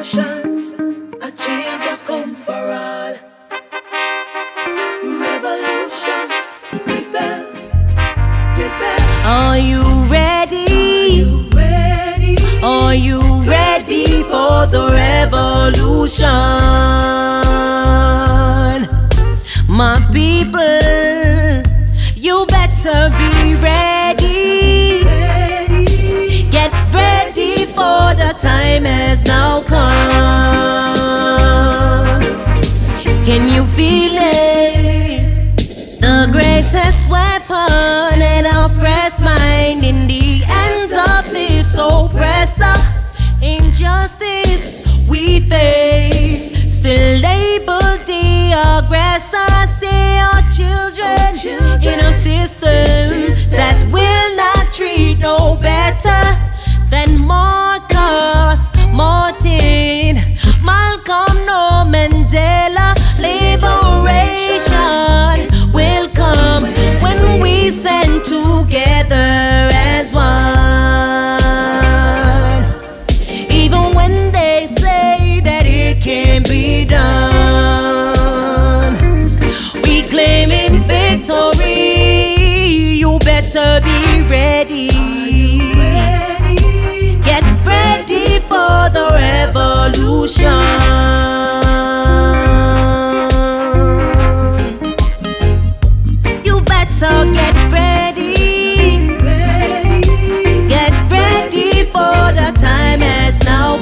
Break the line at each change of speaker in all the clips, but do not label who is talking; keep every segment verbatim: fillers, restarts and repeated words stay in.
Revolution, a change a come for all. Revolution, rebel, rebel.
Are you ready?
Are you ready?
Are you ready for the revolution? My people, you better be ready. Get ready, for the time has now come. Can you feel it? The greatest weapon in oppressed mind in the hands of this oppressor. Injustice we face, still label the aggressor. See our children, children in a system, system that will not treat no better than Marcus, Martin, Malcolm, no Mandela. Liberation will come when we stand together as one. Even when they say that it can't be done, we claiming victory. You better be ready. Get ready for the revolution. You better get ready. Get ready, for the time has now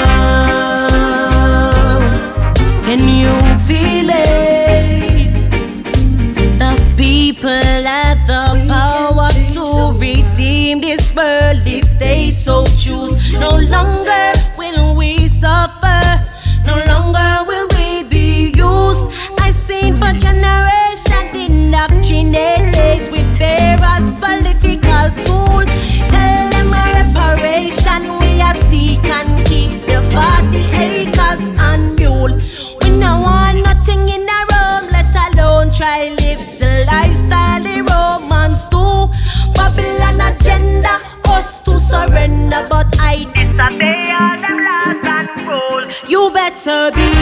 come. Can you feel it? The people have the power to redeem this world if they so choose. No longer will we suffer, no longer will we be used. I seen for generations indoctrinated with various political tools. Tell them a reparation we are seek and keep the forty acres and mule. We no want nothing in a room, let alone try live the lifestyle the Romans do. Babylon agenda, us to surrender, but I disobey all them laws and rules. You better be